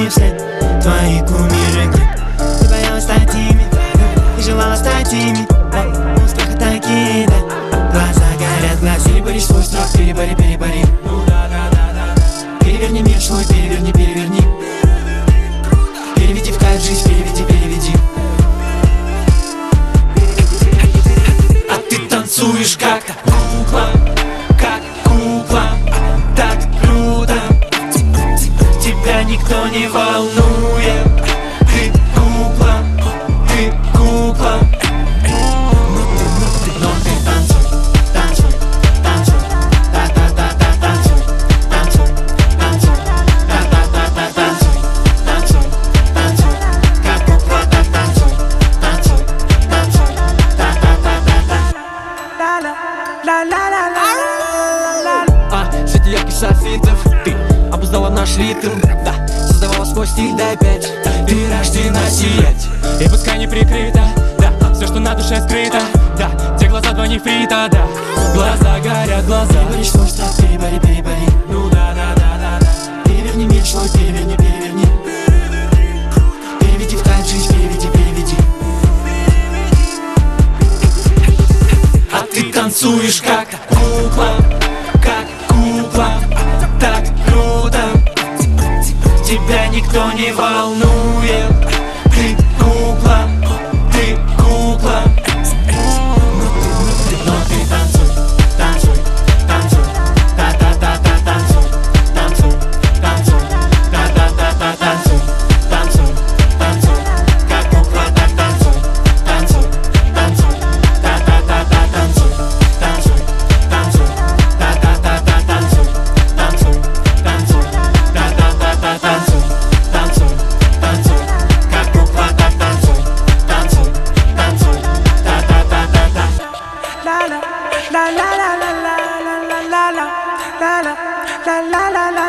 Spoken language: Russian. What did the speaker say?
мне вслед твои кумиры. Ты боялась стать ими и желала стать ими. Успеха такие, да. Глаза горят, глаз. Перебори свой страх, перебори. Переверни мир свой, переверни. Переведи в кайф жизнь, переведи. А ты танцуешь как-то кукла, так круто. Тебя никто не волнует. Ты кукла. Но ты танцуй, танцуй, как кукла, так танцуй. Среди ярких софитов ты обуздала наш ритм, да, создавала свой стиль, да, опять ты рождена сиять. И пускай не прикрыто, да, все, что на душе скрыто, да, те глаза два нефрита, да, глаза горят, глаза. Перебори свой страх, перебори. Ну да. Переверни мир свой, переверни. Переведи в кайф жизнь, переведи. А ты танцуешь как-то кукла, так круто. Тебя никто не волнует. Ты кукла. Но ты танцуй, танцуй, танцуй, как кукла, так танцуй, la la la la la la la la la la la la la la